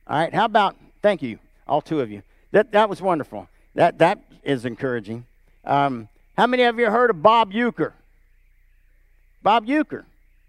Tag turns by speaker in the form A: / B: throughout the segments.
A: All right, how about, thank you, all two of you. That was wonderful. That is encouraging. How many of you heard of Bob Uecker? Bob Uecker.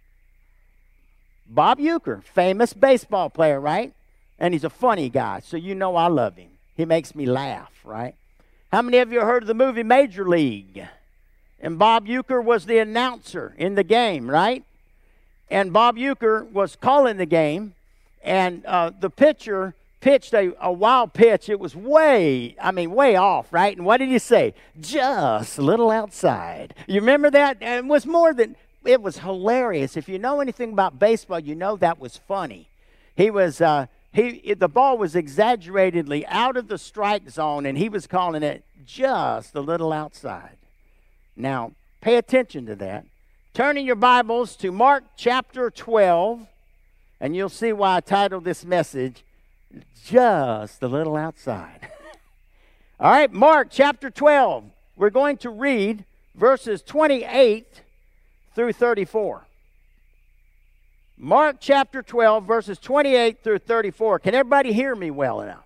A: Bob Uecker, famous baseball player, right? And he's a funny guy, so you know I love him. He makes me laugh, right? How many of you heard of the movie Major League? And Bob Uecker was the announcer in the game, right? And Bob Uecker was calling the game, and the pitcher pitched a wild pitch. It was way off, right? And what did he say? Just a little outside. You remember that? And it was hilarious. If you know anything about baseball, you know that was funny. The ball was exaggeratedly out of the strike zone, and he was calling it just a little outside. Now, pay attention to that. Turning your Bibles to Mark chapter 12, and you'll see why I titled this message, Just a Little Outside. All right, Mark chapter 12. We're going to read verses 28 through 34. Mark chapter 12, verses 28 through 34. Can everybody hear me well enough?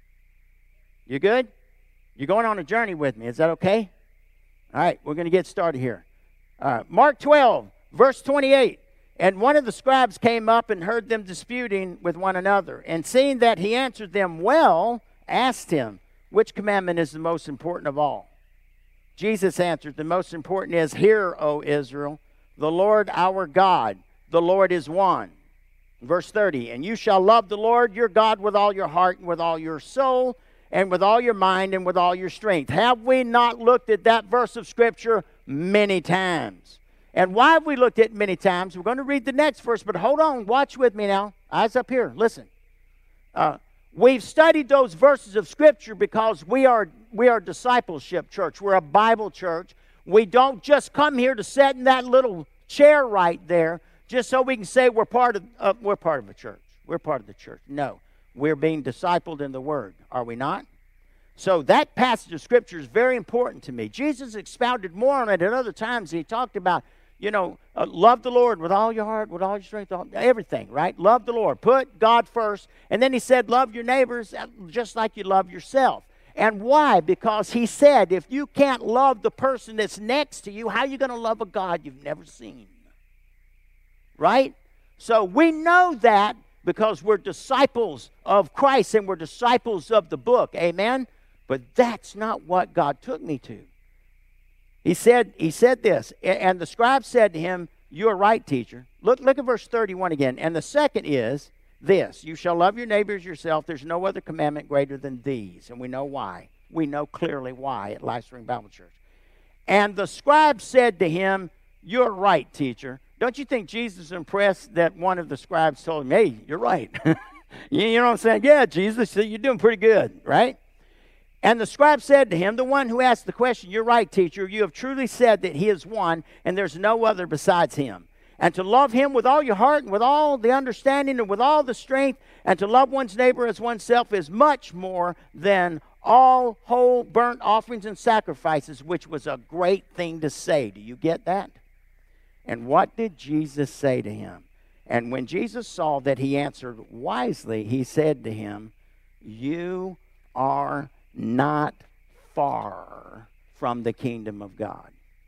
A: You good? You're going on a journey with me. Is that okay? All right, we're going to get started here. Mark 12, verse 28. And one of the scribes came up and heard them disputing with one another. And seeing that he answered them well, asked him, which commandment is the most important of all? Jesus answered, the most important is, Hear, O Israel, the Lord our God, the Lord is one. Verse 30, and you shall love the Lord your God with all your heart and with all your soul and with all your mind and with all your strength. Have we not looked at that verse of Scripture many times? And why have we looked at it many times? We're going to read the next verse, but hold on, watch with me now. Eyes up here, listen. We've studied those verses of Scripture because we are discipleship church. We're a Bible church. We don't just come here to sit in that little chair right there just so we can say we're part of a church. We're part of the church. No, we're being discipled in the Word. Are we not? So that passage of Scripture is very important to me. Jesus expounded more on it at other times. He talked about, love the Lord with all your heart, with all your strength, everything, right? Love the Lord. Put God first. And then he said, love your neighbors just like you love yourself. And why? Because he said, if you can't love the person that's next to you, how are you going to love a God you've never seen? Right? So we know that because we're disciples of Christ and we're disciples of the book. Amen? But that's not what God took me to. He said this, and the scribe said to him, you are right, teacher. Look at verse 31 again. And the second is this, you shall love your neighbors yourself. There's no other commandment greater than these. And we know why. We know clearly why at LifeSpring Bible Church. And the scribe said to him, you're right, teacher. Don't you think Jesus is impressed that one of the scribes told him, hey, you're right. You know what I'm saying? Yeah, Jesus, you're doing pretty good, right? And the scribe said to him, the one who asked the question, you're right, teacher. You have truly said that he is one, and there's no other besides him. And to love him with all your heart and with all the understanding and with all the strength, and to love one's neighbor as oneself is much more than all whole burnt offerings and sacrifices, which was a great thing to say. Do you get that? And what did Jesus say to him? And when Jesus saw that he answered wisely, he said to him, you are not far from the kingdom of God.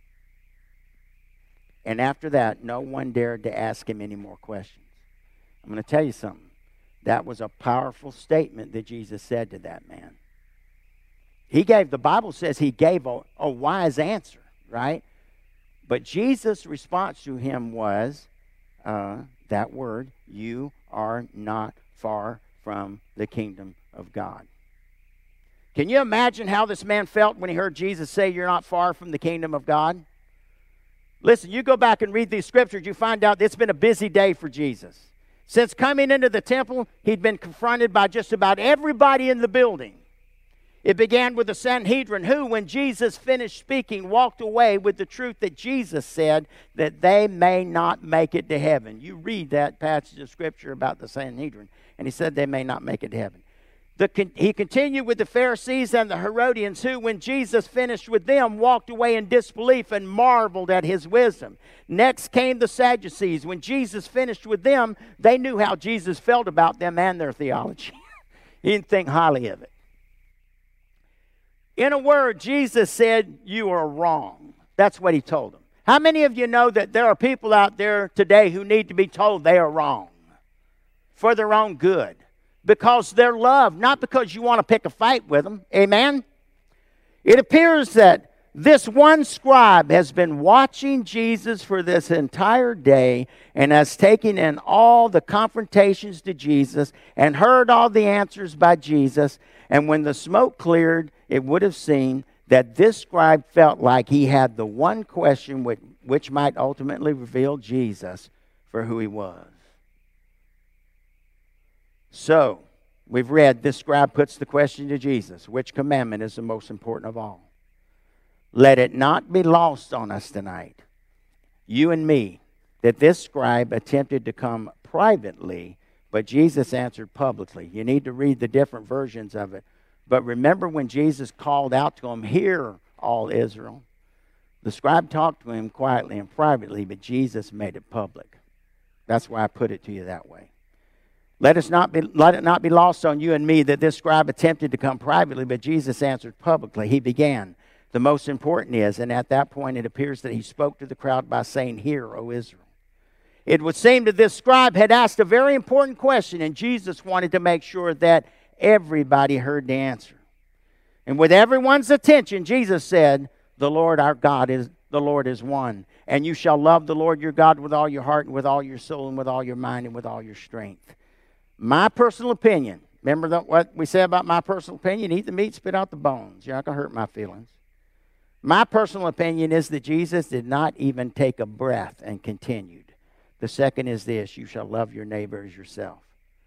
A: And after that, no one dared to ask him any more questions. I'm going to tell you something. That was a powerful statement that Jesus said to that man. The Bible says he gave a wise answer, right? But Jesus' response to him was that word, you are not far from the kingdom of God. Can you imagine how this man felt when he heard Jesus say, you're not far from the kingdom of God? Listen, you go back and read these scriptures, you find out it's been a busy day for Jesus. Since coming into the temple, he'd been confronted by just about everybody in the building. It began with the Sanhedrin, who, when Jesus finished speaking, walked away with the truth that Jesus said, that they may not make it to heaven. You read that passage of Scripture about the Sanhedrin, and he said they may not make it to heaven. He continued with the Pharisees and the Herodians, who, when Jesus finished with them, walked away in disbelief and marveled at his wisdom. Next came the Sadducees. When Jesus finished with them, they knew how Jesus felt about them and their theology. He didn't think highly of it. In a word, Jesus said, you are wrong. That's what he told them. How many of you know that there are people out there today who need to be told they are wrong for their own good? Because they're loved, not because you want to pick a fight with them. Amen? It appears that this one scribe has been watching Jesus for this entire day and has taken in all the confrontations to Jesus and heard all the answers by Jesus. And when the smoke cleared, it would have seemed that this scribe felt like he had the one question which might ultimately reveal Jesus for who he was. So, we've read this scribe puts the question to Jesus, which commandment is the most important of all? Let it not be lost on us tonight, you and me, that this scribe attempted to come privately, but Jesus answered publicly. You need to read the different versions of it. But remember when Jesus called out to him, hear all Israel. The scribe talked to him quietly and privately, but Jesus made it public. That's why I put it to you that way. Let it not be lost on you and me that this scribe attempted to come privately, but Jesus answered publicly. He began. The most important is, and at that point it appears that he spoke to the crowd by saying, hear, O Israel. It would seem that this scribe had asked a very important question, and Jesus wanted to make sure that everybody heard the answer. And with everyone's attention, Jesus said, the Lord our God is the Lord is one. And you shall love the Lord your God with all your heart and with all your soul and with all your mind and with all your strength. My personal opinion, remember what we said about my personal opinion? Eat the meat, spit out the bones. You're not going to hurt my feelings. My personal opinion is that Jesus did not even take a breath and continued. The second is this, you shall love your neighbor as yourself.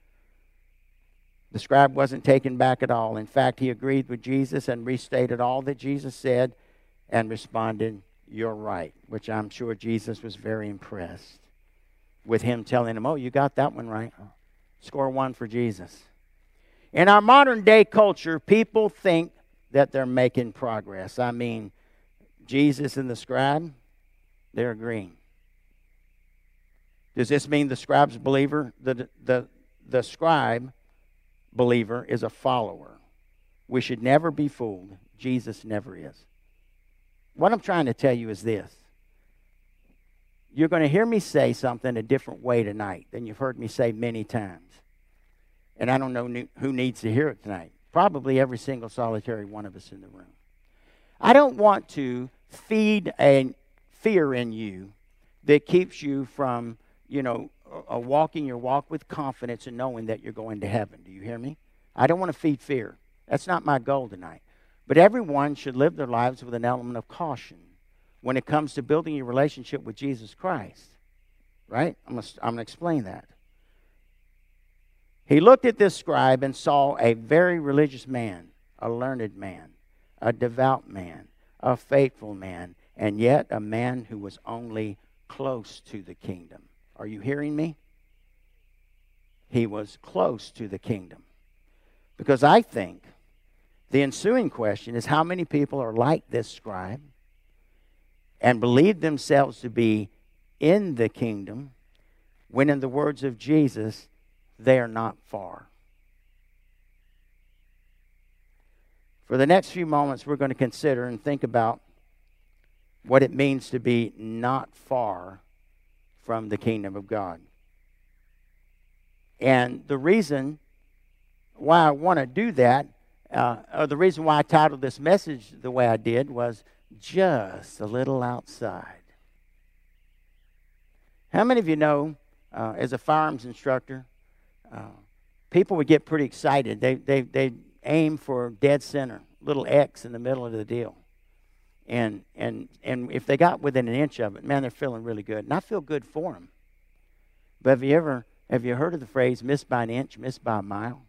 A: The scribe wasn't taken back at all. In fact, he agreed with Jesus and restated all that Jesus said and responded, you're right, which I'm sure Jesus was very impressed with him telling him, oh, you got that one right. Score one for Jesus. In our modern day culture, people think that they're making progress. I mean, Jesus and the scribe, they're agreeing. Does this mean the scribe's believer, the scribe believer is a follower? We should never be fooled. Jesus never is. What I'm trying to tell you is this. You're going to hear me say something a different way tonight than you've heard me say many times. And I don't know who needs to hear it tonight. Probably every single solitary one of us in the room. I don't want to feed a fear in you that keeps you from, walking your walk with confidence and knowing that you're going to heaven. Do you hear me? I don't want to feed fear. That's not my goal tonight. But everyone should live their lives with an element of caution when it comes to building your relationship with Jesus Christ. Right? I'm going to explain that. He looked at this scribe and saw a very religious man, a learned man, a devout man, a faithful man, and yet a man who was only close to the kingdom. Are you hearing me? He was close to the kingdom. Because I think the ensuing question is how many people are like this scribe and believe themselves to be in the kingdom when, in the words of Jesus, they are not far. For the next few moments, we're going to consider and think about what it means to be not far from the kingdom of God. And the reason why I want to do that, or the reason why I titled this message the way I did, was just a little outside. How many of you know, as a firearms instructor, people would get pretty excited. They aim for dead center, little X in the middle of the deal. And if they got within an inch of it, man, they're feeling really good. And I feel good for them. But have you heard of the phrase, miss by an inch, miss by a mile?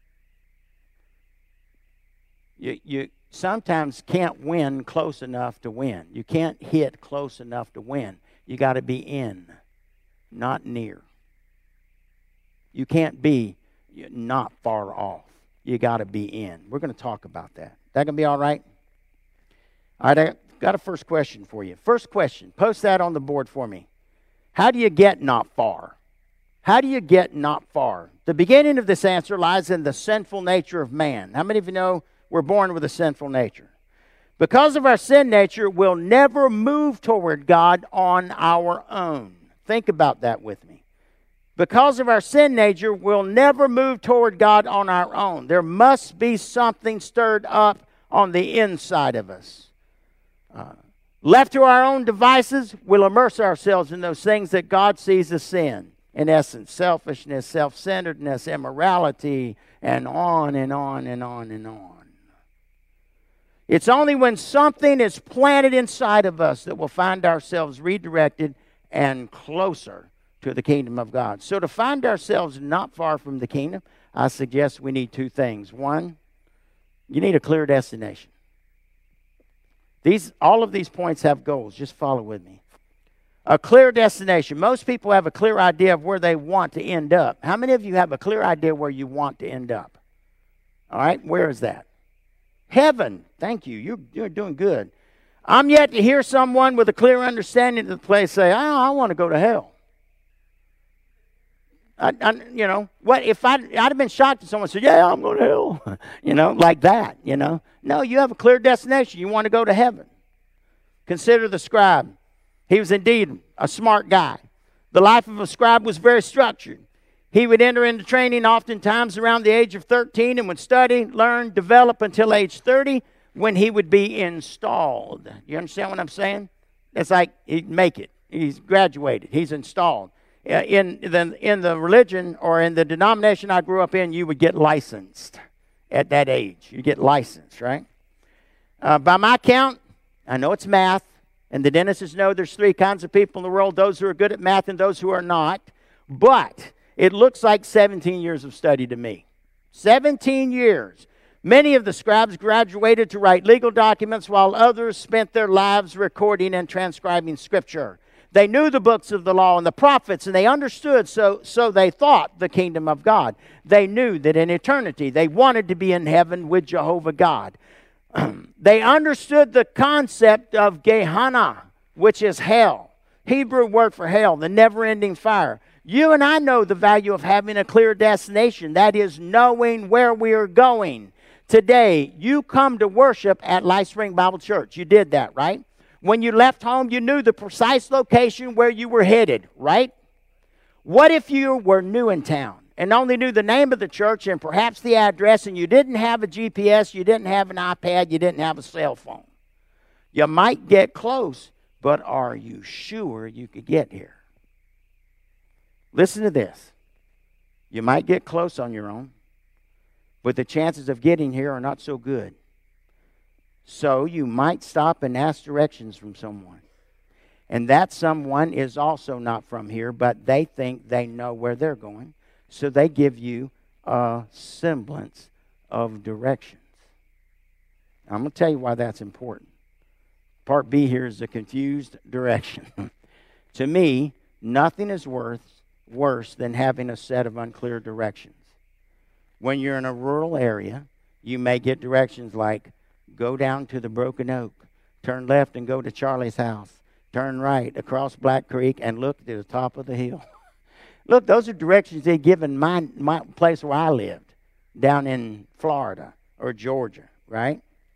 A: You sometimes can't win close enough to win. You can't hit close enough to win. You got to be in, not near. You can't be not far off. You got to be in. We're going to talk about that. That going to be all right? All right, I got a first question for you. First question, post that on the board for me. How do you get not far? How do you get not far? The beginning of this answer lies in the sinful nature of man. How many of you know we're born with a sinful nature? Because of our sin nature, we'll never move toward God on our own. Think about that with me. Because of our sin nature, we'll never move toward God on our own. There must be something stirred up on the inside of us. Left to our own devices, we'll immerse ourselves in those things that God sees as sin. In essence, selfishness, self-centeredness, immorality, and on and on and on and on. It's only when something is planted inside of us that we'll find ourselves redirected and closer to the kingdom of God. So to find ourselves not far from the kingdom, I suggest we need two things. One, you need a clear destination. All of these points have goals. Just follow with me. A clear destination. Most people have a clear idea of where they want to end up. How many of you have a clear idea where you want to end up? All right, where is that? Heaven. Thank you. You're doing good. I'm yet to hear someone with a clear understanding of the place say, I want to go to hell. What if I'd have been shocked if someone said, yeah, I'm going to hell. Like that, No, you have a clear destination. You want to go to heaven. Consider the scribe. He was indeed a smart guy. The life of a scribe was very structured. He would enter into training oftentimes around the age of 13 and would study, learn, develop until age 30 when he would be installed. You understand what I'm saying? It's like he'd make it. He's graduated. He's installed. In the religion or in the denomination I grew up in, you would get licensed at that age. You get licensed, right? By my count, I know it's math, and the dentists know there's three kinds of people in the world, those who are good at math and those who are not. But it looks like 17 years of study to me. 17 years. Many of the scribes graduated to write legal documents, while others spent their lives recording and transcribing Scripture. They knew the books of the law and the prophets, and they understood, so they thought, the kingdom of God. They knew that in eternity they wanted to be in heaven with Jehovah God. They understood the concept of Gehenna, which is hell. Hebrew word for hell, the never-ending fire. You and I know the value of having a clear destination. That is knowing where we are going. Today, you come to worship at Life Spring Bible Church. You did that, right? When you left home, you knew the precise location where you were headed, right? What if you were new in town and only knew the name of the church and perhaps the address, and you didn't have a GPS, you didn't have an iPad, you didn't have a cell phone? You might get close, but are you sure you could get here? Listen to this. You might get close on your own, but the chances of getting here are not so good. So you might stop and ask directions from someone. And that someone is also not from here, but they think they know where they're going. So they give you a semblance of directions. I'm going to tell you why that's important. Part B here is the confused direction. To me, nothing is worse than having a set of unclear directions. When you're in a rural area, you may get directions like, go down to the Broken Oak, turn left and go to Charlie's house, turn right across Black Creek and look to the top of the hill. Look, those are directions they give in my place where I lived, down in Florida or Georgia, right?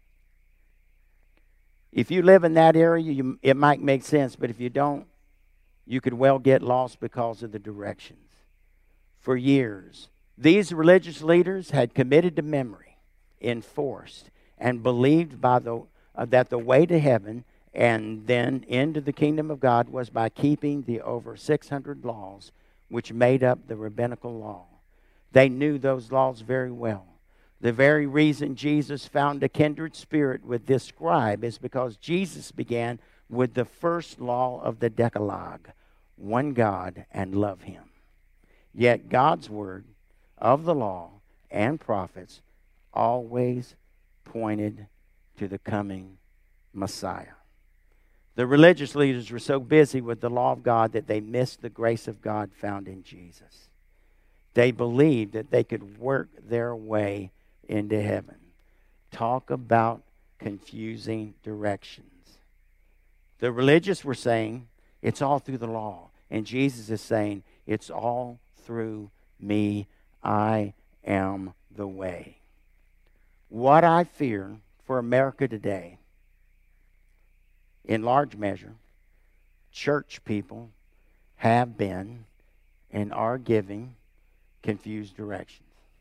A: If you live in that area, it might make sense, but if you don't, you could well get lost because of the directions. For years, these religious leaders had committed to memory, enforced, and believed that the way to heaven and then into the kingdom of God was by keeping the over 600 laws which made up the rabbinical law. They knew those laws very well. The very reason Jesus found a kindred spirit with this scribe is because Jesus began with the first law of the Decalogue, one God and love him. Yet God's word of the law and prophets always pointed to the coming Messiah. The religious leaders were so busy with the law of God that they missed the grace of God found in Jesus. They believed that they could work their way into heaven. Talk about confusing directions. The religious were saying it's all through the law, and Jesus is saying it's all through me. I am the way. What I fear for America today, in large measure, church people have been and are giving confused directions.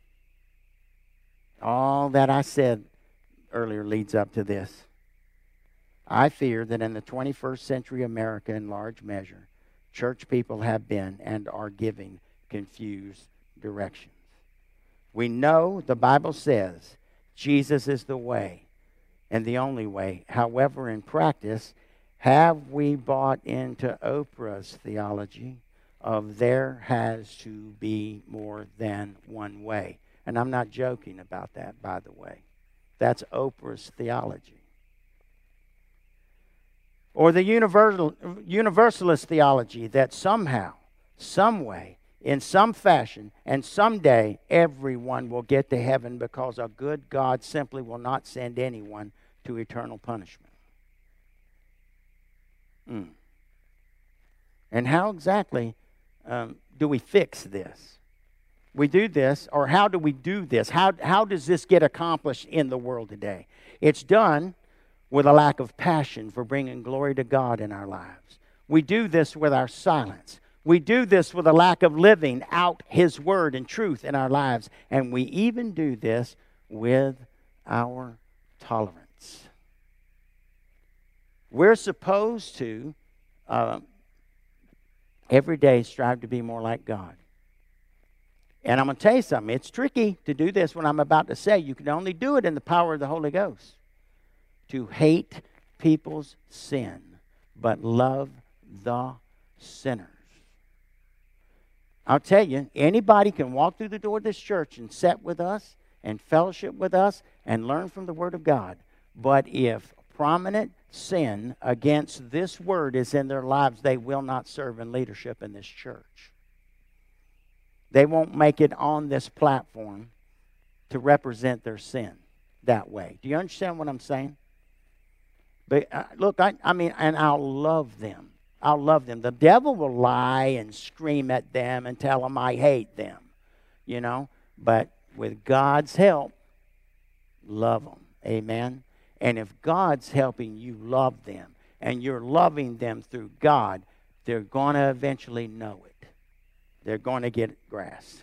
A: All that I said earlier leads up to this. I fear that in the 21st century America, in large measure, church people have been and are giving confused directions. We know the Bible says Jesus is the way and the only way. However, in practice, have we bought into Oprah's theology of there has to be more than one way? And I'm not joking about that, by the way. That's Oprah's theology. Or the universalist theology that somehow, some way, in some fashion, and someday everyone will get to heaven because a good God simply will not send anyone to eternal punishment. And how exactly do we fix this? We do this, or how do we do this? How does this get accomplished in the world today? It's done with a lack of passion for bringing glory to God in our lives. We do this with our silence. We do this with a lack of living out His Word and truth in our lives. And we even do this with our tolerance. We're supposed to every day strive to be more like God. And I'm going to tell you something. It's tricky to do this when I'm about to say. You can only do it in the power of the Holy Ghost. To hate people's sin, but love the sinners. I'll tell you, anybody can walk through the door of this church and sit with us and fellowship with us and learn from the Word of God. But if prominent sin against this Word is in their lives, they will not serve in leadership in this church. They won't make it on this platform to represent their sin that way. Do you understand what I'm saying? But look, I mean, and I'll love them. I'll love them. The devil will lie and scream at them and tell them I hate them, you know. But with God's help, love them. Amen. And if God's helping you love them and you're loving them through God, they're going to eventually know it. They're going to get grasped.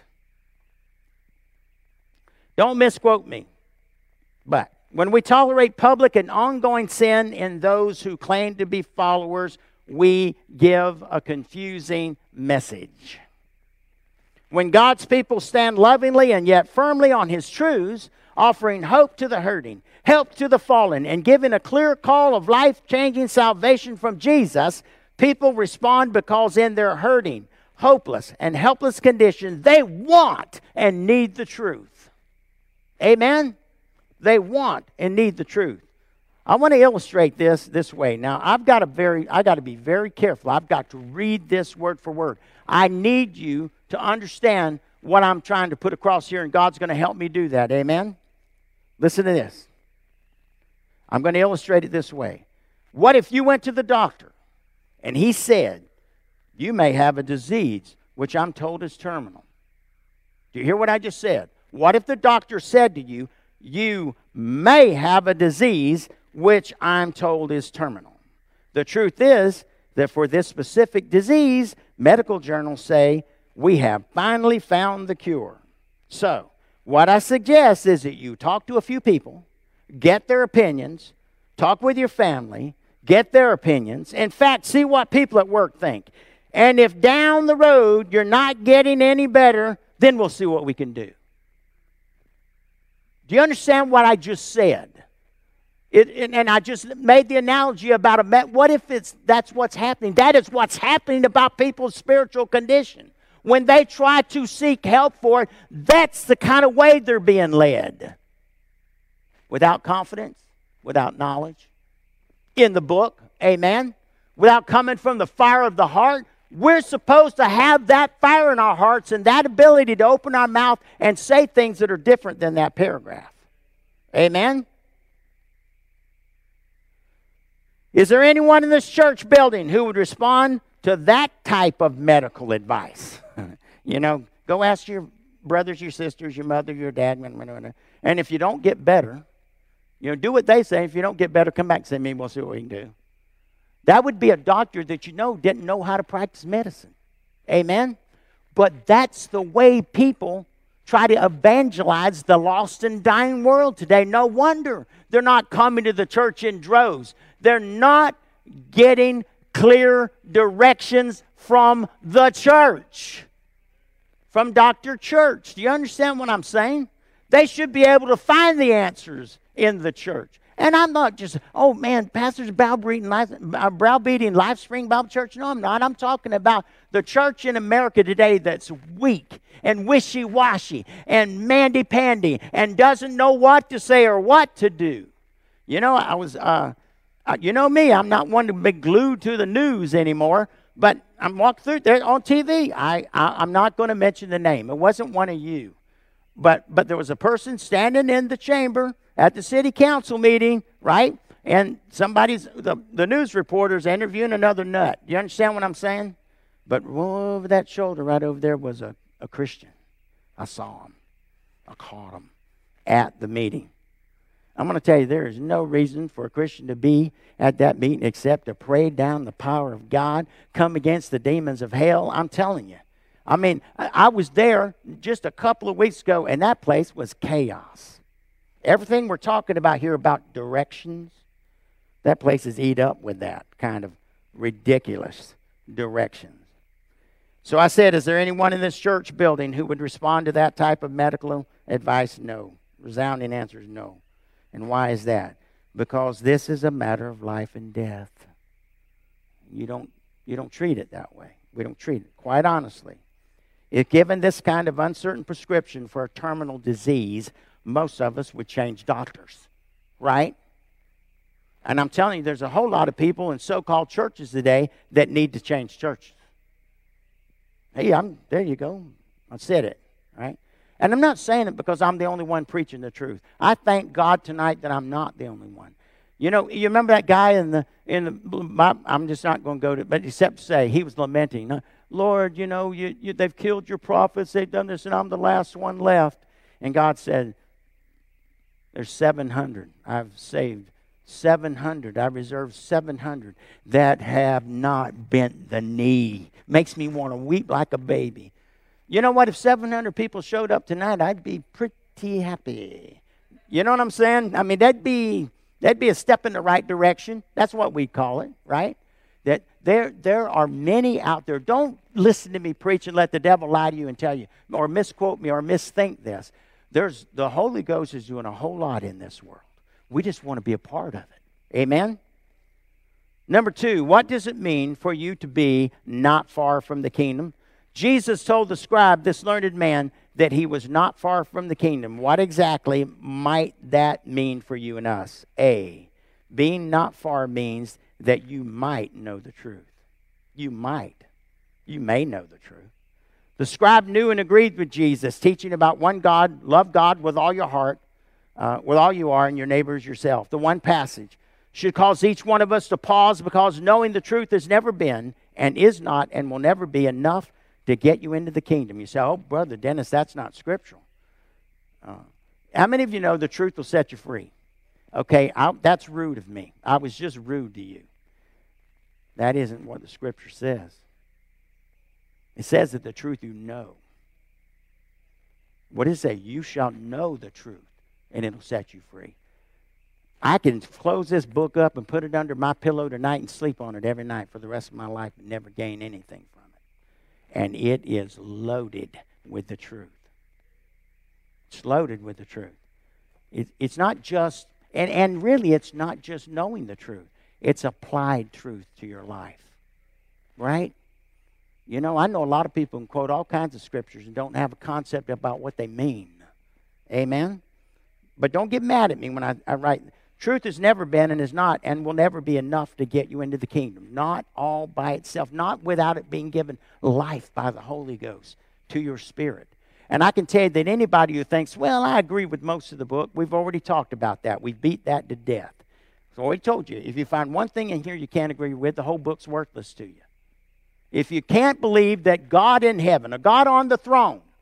A: Don't misquote me. But when we tolerate public and ongoing sin in those who claim to be followers, we give a confusing message. When God's people stand lovingly and yet firmly on His truths, offering hope to the hurting, help to the fallen, and giving a clear call of life-changing salvation from Jesus, people respond because in their hurting, hopeless, and helpless condition, they want and need the truth. Amen? They want and need the truth. I want to illustrate this way. Now, I got to be very careful. I've got to read this word for word. I need you to understand what I'm trying to put across here, and God's going to help me do that. Amen? Listen to this. I'm going to illustrate it this way. What if you went to the doctor and he said, you may have a disease which I'm told is terminal? Do you hear what I just said? What if the doctor said to you, you may have a disease which I'm told is terminal? The truth is that for this specific disease, medical journals say we have finally found the cure. So, what I suggest is that you talk to a few people, get their opinions, talk with your family, get their opinions. In fact, see what people at work think. And if down the road you're not getting any better, then we'll see what we can do. Do you understand what I just said? And I just made the analogy about what if that's what's happening? That is what's happening about people's spiritual condition. When they try to seek help for it, that's the kind of way they're being led. Without confidence, without knowledge. In the book, amen? Without coming from the fire of the heart. We're supposed to have that fire in our hearts and that ability to open our mouth and say things that are different than that paragraph. Amen? Is there anyone in this church building who would respond to that type of medical advice? You know, Go ask your brothers, your sisters, your mother, your dad. And if you don't get better, do what they say. If you don't get better, come back and say, me, we'll see what we can do. That would be a doctor that didn't know how to practice medicine. Amen? But that's the way people try to evangelize the lost and dying world today. No wonder they're not coming to the church in droves. They're not getting clear directions from the church, from Dr. Church. Do you understand what I'm saying? They should be able to find the answers in the church. And I'm not just, oh man, Pastor's browbeating Life Spring Bible Church. No, I'm not. I'm talking about the church in America today that's weak and wishy-washy and mandy-pandy and doesn't know what to say or what to do. I was, me, I'm not one to be glued to the news anymore, but I'm walking through there on TV. I'm not going to mention the name. It wasn't one of you. But there was a person standing in the chamber at the city council meeting, right? And the news reporter's interviewing another nut. Do you understand what I'm saying? But over that shoulder, right over there, was a Christian. I saw him. I caught him at the meeting. I'm going to tell you, there is no reason for a Christian to be at that meeting except to pray down the power of God, come against the demons of hell. I'm telling you. I mean, I was there just a couple of weeks ago, and that place was chaos. Everything we're talking about here about directions, that place is eat up with that kind of ridiculous directions. So I said, is there anyone in this church building who would respond to that type of medical advice? No. Resounding answer is no. And why is that? Because this is a matter of life and death. You don't treat it that way. We don't treat it, quite honestly. If given this kind of uncertain prescription for a terminal disease, most of us would change doctors, right? And I'm telling you, there's a whole lot of people in so-called churches today that need to change churches. Hey, there you go. I said it, right? And I'm not saying it because I'm the only one preaching the truth. I thank God tonight that I'm not the only one. You remember that guy I'm just not going to go to, but except to say, he was lamenting, Lord, they've killed your prophets, they've done this, and I'm the last one left. And God said, there's 700. I've saved 700. I reserved 700 that have not bent the knee. Makes me want to weep like a baby. You know what? If 700 people showed up tonight, I'd be pretty happy. You know what I'm saying? I mean, that'd be a step in the right direction. That's what we call it, right? That there are many out there. Don't listen to me preach and let the devil lie to you and tell you, or misquote me, or misthink this. The Holy Ghost is doing a whole lot in this world. We just want to be a part of it. Amen? Number 2, what does it mean for you to be not far from the kingdom? Jesus told the scribe, this learned man, that he was not far from the kingdom. What exactly might that mean for you and us? A, being not far means that you might know the truth. You might. You may know the truth. The scribe knew and agreed with Jesus, teaching about one God, love God with all your heart, with all you are, and your neighbor as yourself. The one passage should cause each one of us to pause, because knowing the truth has never been and is not and will never be enough to get you into the kingdom. You say, oh, Brother Dennis, that's not scriptural. How many of you know the truth will set you free? Okay, that's rude of me. I was just rude to you. That isn't what the scripture says. It says that the truth you know. What does it say? You shall know the truth, and it'll set you free. I can close this book up and put it under my pillow tonight and sleep on it every night for the rest of my life and never gain anything from it. And it is loaded with the truth. It's loaded with the truth. It's not just, and really it's not just knowing the truth. It's applied truth to your life. Right? I know a lot of people can quote all kinds of scriptures and don't have a concept about what they mean. Amen? But don't get mad at me when I write. Truth has never been and is not and will never be enough to get you into the kingdom. Not all by itself. Not without it being given life by the Holy Ghost to your spirit. And I can tell you that anybody who thinks, well, I agree with most of the book, we've already talked about that. We beat that to death. So I told you, if you find one thing in here you can't agree with, the whole book's worthless to you. If you can't believe that God in heaven, a God on the throne,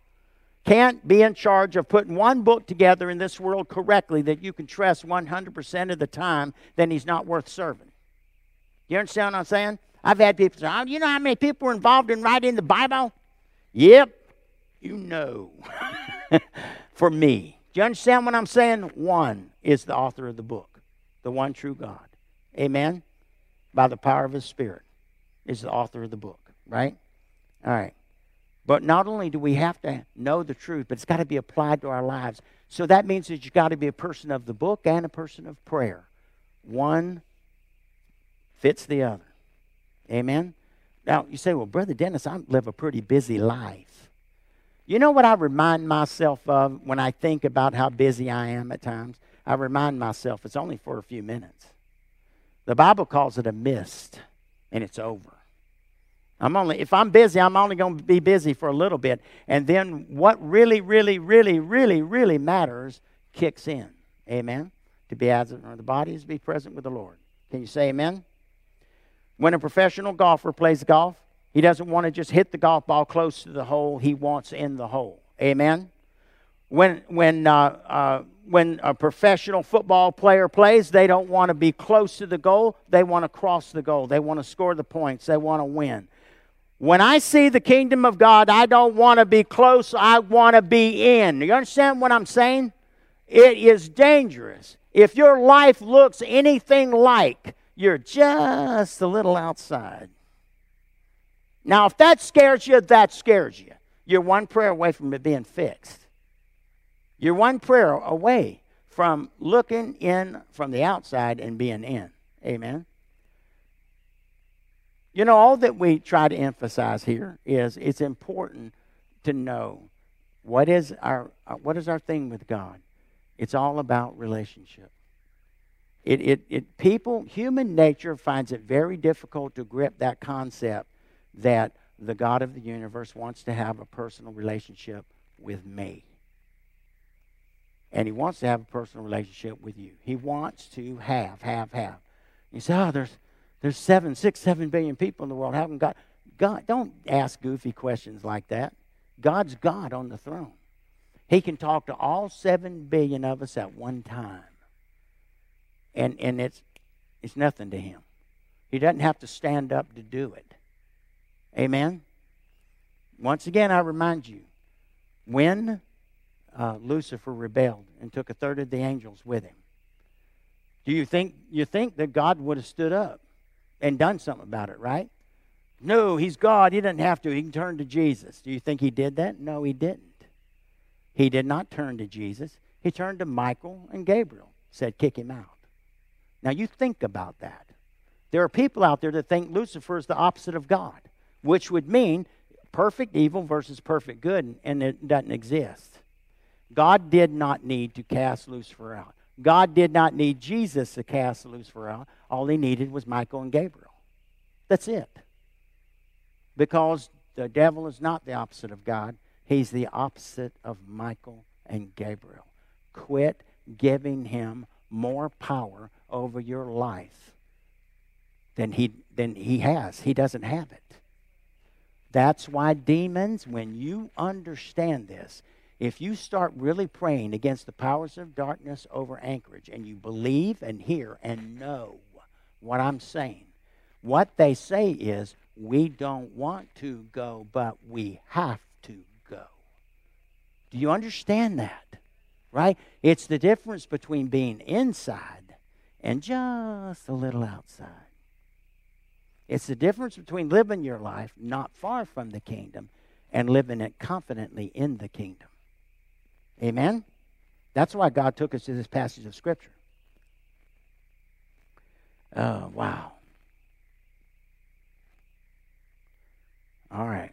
A: can't be in charge of putting one book together in this world correctly that you can trust 100% of the time, then he's not worth serving. You understand what I'm saying? I've had people say, oh, you know how many people were involved in writing the Bible? Yep, you know. For me. Do you understand what I'm saying? One is the author of the book, the one true God. Amen? By the power of his Spirit is the author of the book, right? All right. But not only do we have to know the truth, but it's got to be applied to our lives. So that means that you've got to be a person of the book and a person of prayer. One fits the other. Amen? Now, you say, well, Brother Dennis, I live a pretty busy life. You know what I remind myself of when I think about how busy I am at times? I remind myself it's only for a few minutes. The Bible calls it a mist, and it's over. If I'm busy, I'm only going to be busy for a little bit. And then what really, really, really, really, really matters kicks in. Amen? To be absent from the body is to be present with the Lord. Can you say amen? When a professional golfer plays golf, he doesn't want to just hit the golf ball close to the hole. He wants in the hole. Amen? When a professional football player plays, they don't want to be close to the goal. They want to cross the goal. They want to score the points. They want to win. When I see the kingdom of God, I don't want to be close. I want to be in. You understand what I'm saying? It is dangerous. If your life looks anything like you're just a little outside. Now, if that scares you, that scares you. You're one prayer away from it being fixed. You're one prayer away from looking in from the outside and being in. Amen? You know, all that we try to emphasize here is it's important to know what is our thing with God. It's all about relationship. Human nature finds it very difficult to grip that concept that the God of the universe wants to have a personal relationship with me. And he wants to have a personal relationship with you. He wants to have. You say, oh, there's 7 billion people in the world. Haven't got God? Don't ask goofy questions like that. God's God on the throne. He can talk to all 7 billion of us at one time. And it's nothing to him. He doesn't have to stand up to do it. Amen? Once again, I remind you, when Lucifer rebelled and took a third of the angels with him, do you think that God would have stood up and done something about it, right? No, he's God. He doesn't have to. He can turn to Jesus. Do you think he did that? No, he didn't. He did not turn to Jesus. He turned to Michael and Gabriel, said, kick him out. Now, you think about that. There are people out there that think Lucifer is the opposite of God, which would mean perfect evil versus perfect good, and it doesn't exist. God did not need to cast Lucifer out. God did not need Jesus to cast Lucifer out. All he needed was Michael and Gabriel. That's it. Because the devil is not the opposite of God. He's the opposite of Michael and Gabriel. Quit giving him more power over your life than he has. He doesn't have it. That's why demons, when you understand this, if you start really praying against the powers of darkness over Anchorage and you believe and hear and know what I'm saying, what they say is, we don't want to go, but we have to go. Do you understand that? Right? It's the difference between being inside and just a little outside. It's the difference between living your life not far from the kingdom and living it confidently in the kingdom. Amen? That's why God took us to this passage of Scripture. Oh, wow. All right.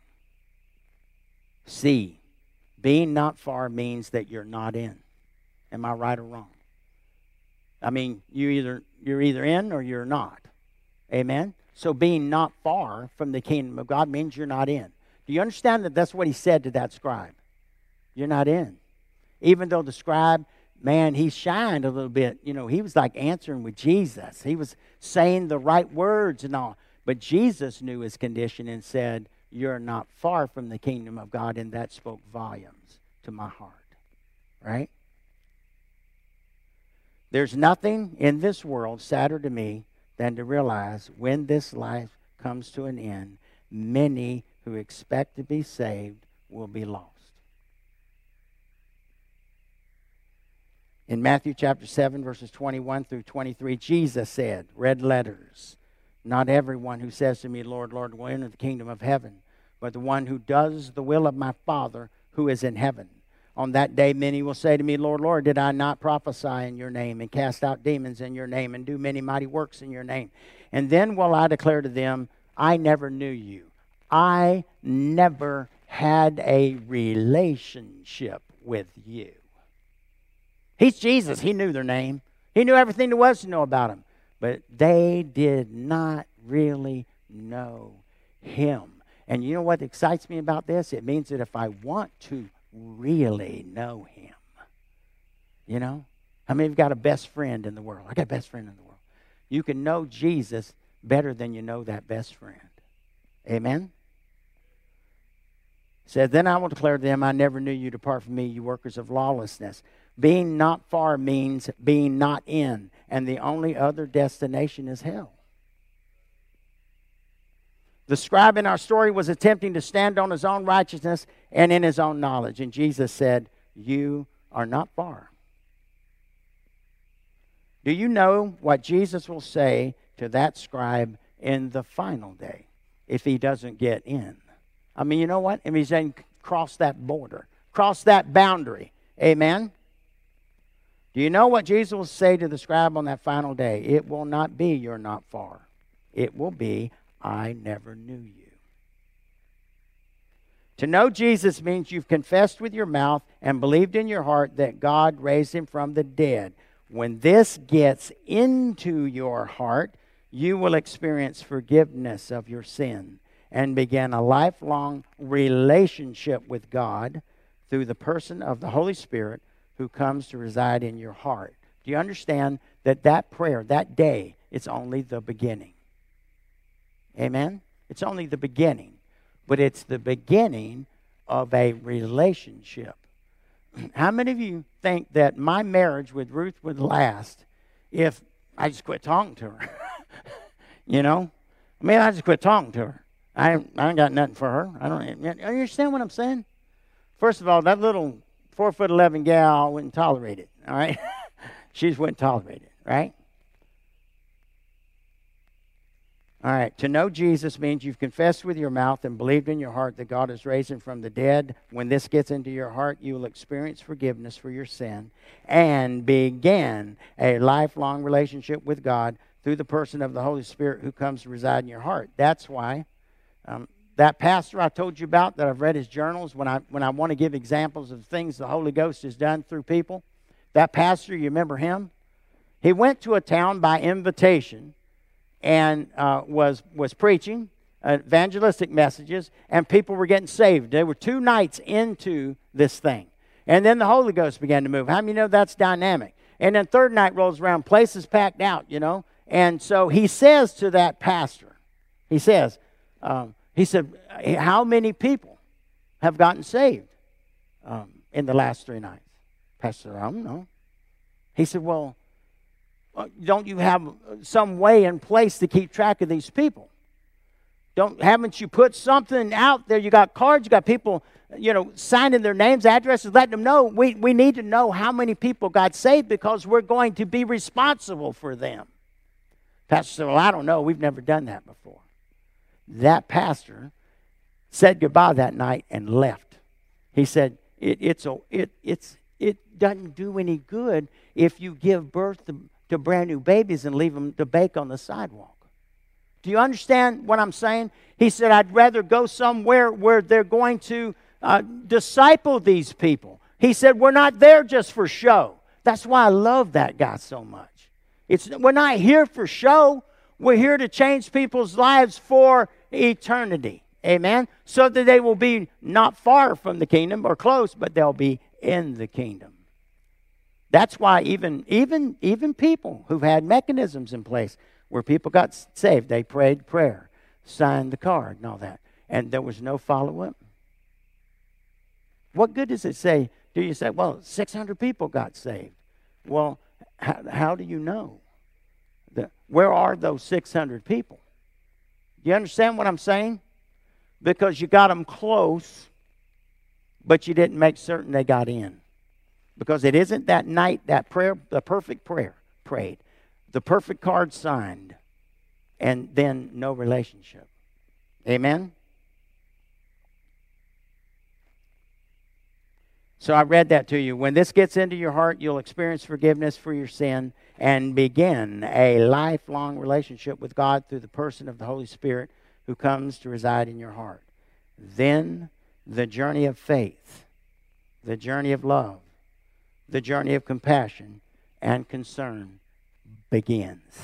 A: C, being not far means that you're not in. Am I right or wrong? I mean, you're either in or you're not. Amen? So being not far from the kingdom of God means you're not in. Do you understand that that's what he said to that scribe? You're not in. Even though the scribe, man, he shined a little bit. You know, he was like answering with Jesus. He was saying the right words and all. But Jesus knew his condition and said, you're not far from the kingdom of God, and that spoke volumes to my heart. Right? There's nothing in this world sadder to me than to realize when this life comes to an end, many who expect to be saved will be lost. In Matthew chapter 7, verses 21 through 23, Jesus said, red letters, not everyone who says to me, Lord, Lord, will enter the kingdom of heaven, but the one who does the will of my Father who is in heaven. On that day, many will say to me, Lord, Lord, did I not prophesy in your name and cast out demons in your name and do many mighty works in your name? And then will I declare to them, I never knew you. I never had a relationship with you. He's Jesus. He knew their name. He knew everything there was to know about him. But they did not really know him. And you know what excites me about this? It means that if I want to really know him, you know, how many of you got a best friend in the world? I got a best friend in the world. You can know Jesus better than you know that best friend. Amen? It said, then I will declare to them, I never knew you. Depart from me, you workers of lawlessness. Being not far means being not in, and the only other destination is hell. The scribe in our story was attempting to stand on his own righteousness and in his own knowledge. And Jesus said, you are not far. Do you know what Jesus will say to that scribe in the final day if he doesn't get in? I mean, you know what? I mean, he's saying cross that border, cross that boundary. Amen? Do you know what Jesus will say to the scribe on that final day? It will not be, you're not far. It will be, I never knew you. To know Jesus means you've confessed with your mouth and believed in your heart that God raised him from the dead. When this gets into your heart, you will experience forgiveness of your sin and begin a lifelong relationship with God through the person of the Holy Spirit who comes to reside in your heart. Do you understand that that prayer, that day, it's only the beginning? Amen? It's only the beginning. But it's the beginning of a relationship. How many of you think that my marriage with Ruth would last if I just quit talking to her? You know? I mean, I just quit talking to her. I ain't got nothing for her. You understand what I'm saying? First of all, that little 4'11" gal wouldn't tolerate it, all right? She just wouldn't tolerate it, right? All right, to know Jesus means you've confessed with your mouth and believed in your heart that God has raised him from the dead. When this gets into your heart, you will experience forgiveness for your sin and begin a lifelong relationship with God through the person of the Holy Spirit who comes to reside in your heart. That's why that pastor I told you about that I've read his journals when I want to give examples of things the Holy Ghost has done through people, that pastor, you remember him? He went to a town by invitation and was preaching evangelistic messages, and people were getting saved. They were 2 nights into this thing. And then the Holy Ghost began to move. How many know that's dynamic? And then 3rd night rolls around, places packed out, you know. And so he says to that pastor, he said, how many people have gotten saved in the last 3 nights? Pastor said, I don't know. He said, well, don't you have some way in place to keep track of these people? Haven't you put something out there? You got cards, you got people, you know, signing their names, addresses, letting them know. We need to know how many people got saved because we're going to be responsible for them. Pastor said, well, I don't know. We've never done that before. That pastor said goodbye that night and left. He said, it doesn't do any good if you give birth to brand new babies and leave them to bake on the sidewalk. Do you understand what I'm saying? He said, I'd rather go somewhere where they're going to disciple these people. He said, we're not there just for show. That's why I love that guy so much. We're not here for show. We're here to change people's lives for eternity. Amen? So that they will be not far from the kingdom or close, but they'll be in the kingdom. That's why even people who've had mechanisms in place where people got saved, they prayed prayer, signed the card and all that, and there was no follow-up. What good does it say? Do you say, well, 600 people got saved? Well, how do you know? Where are those 600 people? Do you understand what I'm saying? Because you got them close, but you didn't make certain they got in. Because it isn't that night, that prayer, the perfect prayer prayed, the perfect card signed, and then no relationship. Amen? So I read that to you. When this gets into your heart, you'll experience forgiveness for your sin and begin a lifelong relationship with God through the person of the Holy Spirit who comes to reside in your heart. Then the journey of faith, the journey of love, the journey of compassion and concern begins.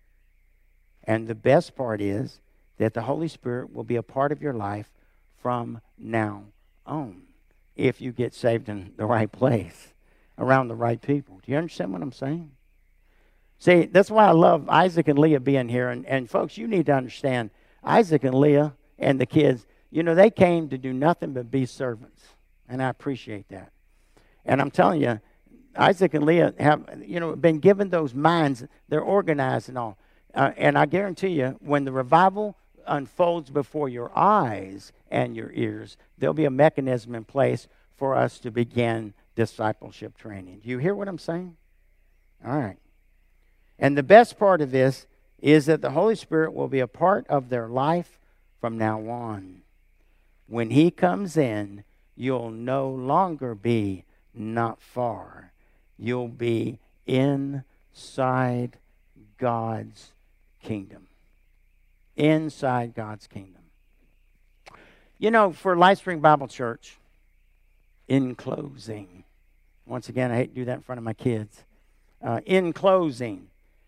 A: And the best part is that the Holy Spirit will be a part of your life from now on if you get saved in the right place, around the right people. Do you understand what I'm saying? See, that's why I love Isaac and Leah being here. And folks, you need to understand, Isaac and Leah and the kids, you know, they came to do nothing but be servants. And I appreciate that. And I'm telling you, Isaac and Leah have, you know, been given those minds. They're organized and all. And I guarantee you, when the revival unfolds before your eyes and your ears, there'll be a mechanism in place for us to begin discipleship training. Do you hear what I'm saying? All right. And the best part of this is that the Holy Spirit will be a part of their life from now on. When He comes in, you'll no longer be not far. You'll be inside God's kingdom. Inside God's kingdom. You know, for LifeSpring Bible Church, in closing, once again, I hate to do that in front of my kids. In closing,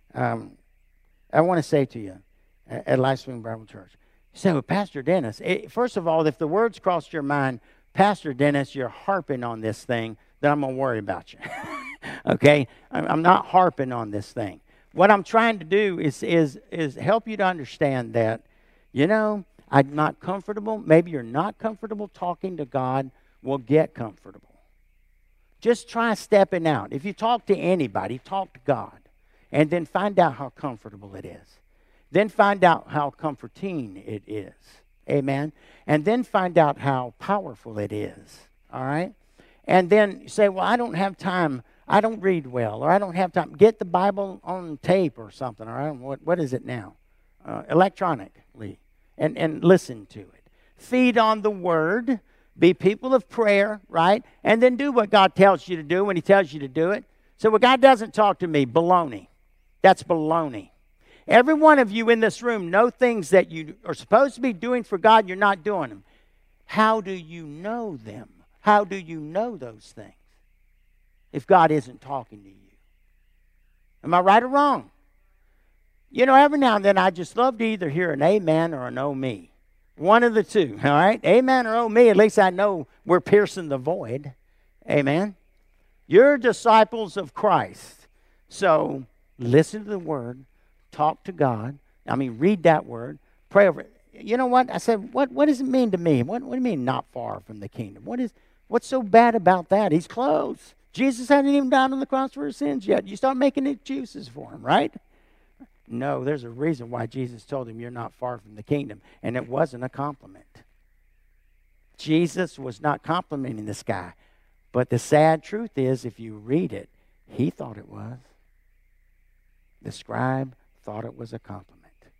A: I want to say to you, at LifeSpring Bible Church, you say, well, Pastor Dennis, first of all, if the words crossed your mind, Pastor Dennis, you're harping on this thing, then I'm going to worry about you. Okay? I'm not harping on this thing. What I'm trying to do is help you to understand that, you know, I'm not comfortable. Maybe you're not comfortable talking to God. Well, get comfortable. Just try stepping out. If you talk to anybody, talk to God. And then find out how comfortable it is. Then find out how comforting it is. Amen? And then find out how powerful it is. All right? And then say, well, I don't have time. I don't read well, or I don't have time. Get the Bible on tape or something, all right? What is it now? Electronically. And listen to it. Feed on the Word. Be people of prayer, right? And then do what God tells you to do when He tells you to do it. So when God doesn't talk to me, baloney. That's baloney. Every one of you in this room know things that you are supposed to be doing for God, you're not doing them. How do you know them? How do you know those things if God isn't talking to you? Am I right or wrong? You know, every now and then I just love to either hear an amen or an oh me. One of the two, all right? Amen or oh me, at least I know we're piercing the void. Amen? You're disciples of Christ. So listen to the Word, talk to God. Read that Word, pray over it. You know what? I said, what does it mean to me? What do you mean not far from the kingdom? What's so bad about that? He's close. Jesus hadn't even died on the cross for his sins yet. You start making excuses for him, right? No, there's a reason why Jesus told him you're not far from the kingdom, and it wasn't a compliment. Jesus was not complimenting this guy, but the sad truth is, if you read it, he thought it was. The scribe thought it was a compliment.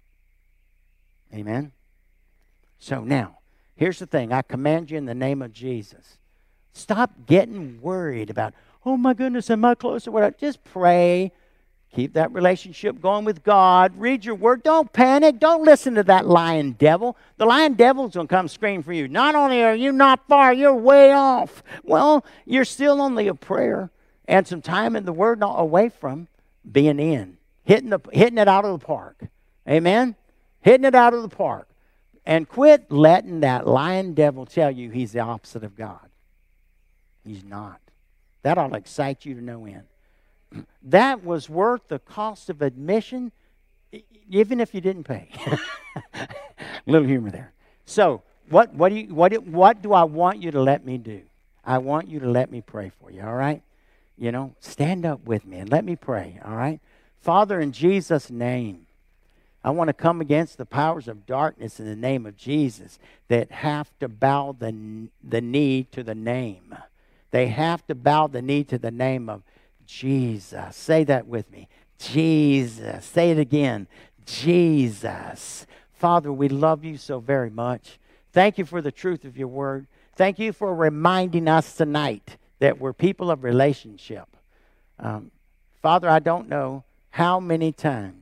A: Amen? So now, here's the thing. I command you in the name of Jesus. Stop getting worried about, oh my goodness, am I close or what? Just pray. Keep that relationship going with God. Read your word. Don't panic. Don't listen to that lying devil. The lying devil's going to come scream for you. Not only are you not far, you're way off. Well, you're still only a prayer and some time in the word away from being in. Hitting it out of the park. Amen? Hitting it out of the park. And quit letting that lying devil tell you he's the opposite of God. He's not. That ought to excite you to no end. That was worth the cost of admission, even if you didn't pay. A little humor there. So, what do I want you to let me do? I want you to let me pray for you, all right? You know, stand up with me and let me pray, all right? Father, in Jesus' name, I want to come against the powers of darkness in the name of Jesus that have to bow the knee to the name. They have to bow the knee to the name of Jesus. Say that with me. Jesus. Say it again. Jesus. Father, we love you so very much. Thank you for the truth of your word. Thank you for reminding us tonight that we're people of relationship. Father, I don't know how many times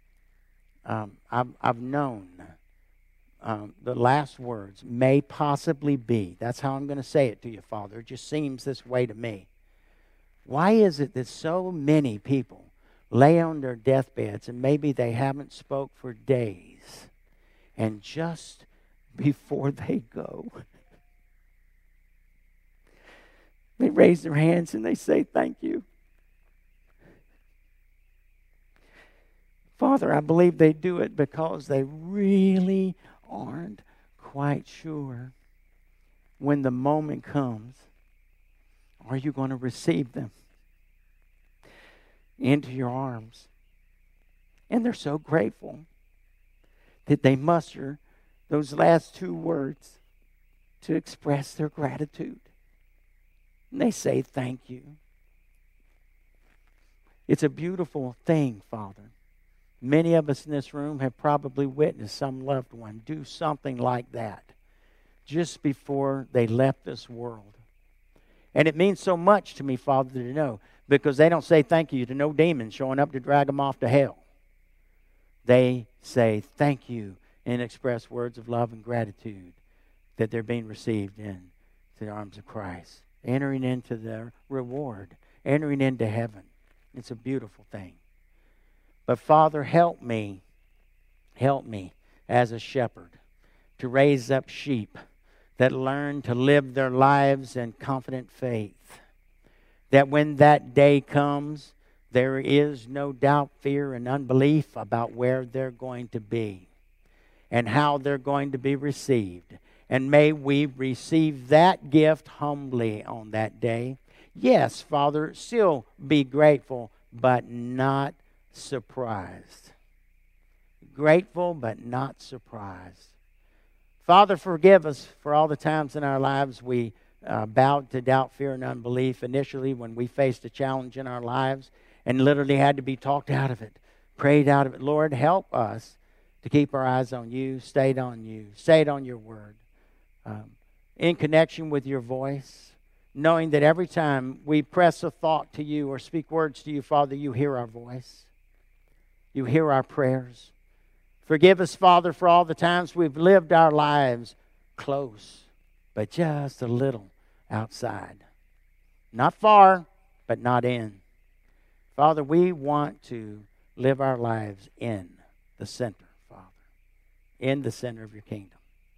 A: I've known the last words may possibly be. That's how I'm going to say it to you, Father. It just seems this way to me. Why is it that so many people lay on their deathbeds and maybe they haven't spoke for days, and just before they go, they raise their hands and they say, thank you. Father, I believe they do it because they really aren't quite sure when the moment comes, are you going to receive them into your arms? And they're so grateful that they muster those last two words to express their gratitude. And they say, thank you. It's a beautiful thing, Father. Many of us in this room have probably witnessed some loved one do something like that just before they left this world. And it means so much to me, Father, to know, because they don't say thank you to no demon showing up to drag them off to hell. They say thank you and express words of love and gratitude that they're being received into the arms of Christ, entering into their reward, entering into heaven. It's a beautiful thing. But Father, help me as a shepherd to raise up sheep that learn to live their lives in confident faith. That when that day comes, there is no doubt, fear, and unbelief about where they're going to be and how they're going to be received. And may we receive that gift humbly on that day. Yes, Father, still be grateful, but not surprised. Grateful, but not surprised. Father, forgive us for all the times in our lives we bowed to doubt, fear, and unbelief initially when we faced a challenge in our lives and literally had to be talked out of it, prayed out of it. Lord, help us to keep our eyes on you, stayed on you, stayed on your word, in connection with your voice, knowing that every time we press a thought to you or speak words to you, Father, you hear our voice. You hear our prayers. Forgive us, Father, for all the times we've lived our lives close, but just a little outside. Not far, but not in. Father, we want to live our lives in the center, Father, in the center of your kingdom.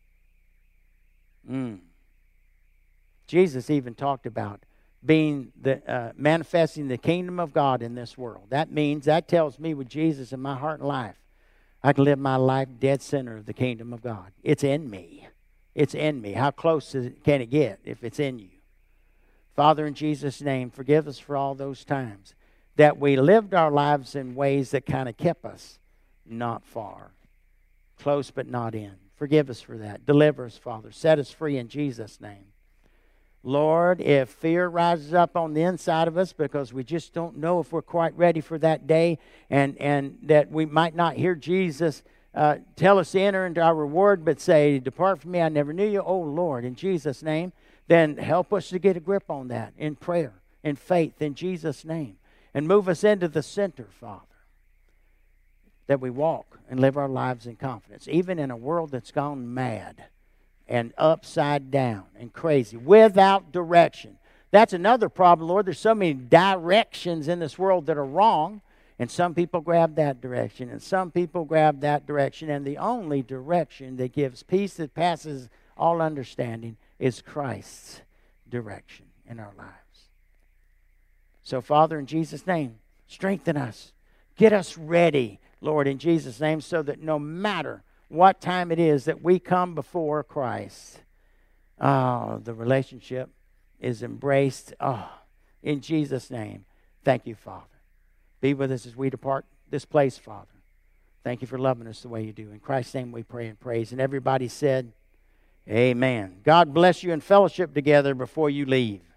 A: Jesus even talked about being manifesting the kingdom of God in this world. That tells me with Jesus in my heart and life, I can live my life dead center of the kingdom of God. It's in me. It's in me. How close can it get if it's in you? Father, in Jesus' name, forgive us for all those times that we lived our lives in ways that kind of kept us not far. Close but not in. Forgive us for that. Deliver us, Father. Set us free in Jesus' name. Lord, if fear rises up on the inside of us because we just don't know if we're quite ready for that day and that we might not hear Jesus tell us to enter into our reward but say, depart from me, I never knew you, oh Lord, in Jesus' name, then help us to get a grip on that in prayer, in faith, in Jesus' name. And move us into the center, Father, that we walk and live our lives in confidence, even in a world that's gone mad and upside down and crazy, without direction. That's another problem, Lord. There's so many directions in this world that are wrong, and some people grab that direction, and some people grab that direction, and the only direction that gives peace that passes all understanding is Christ's direction in our lives. So, Father, in Jesus' name, strengthen us. Get us ready, Lord, in Jesus' name, so that no matter what time it is that we come before Christ, the relationship is embraced. Oh, in Jesus' name, thank you, Father. Be with us as we depart this place, Father. Thank you for loving us the way you do. In Christ's name we pray and praise. And everybody said, amen. God bless you in fellowship together before you leave.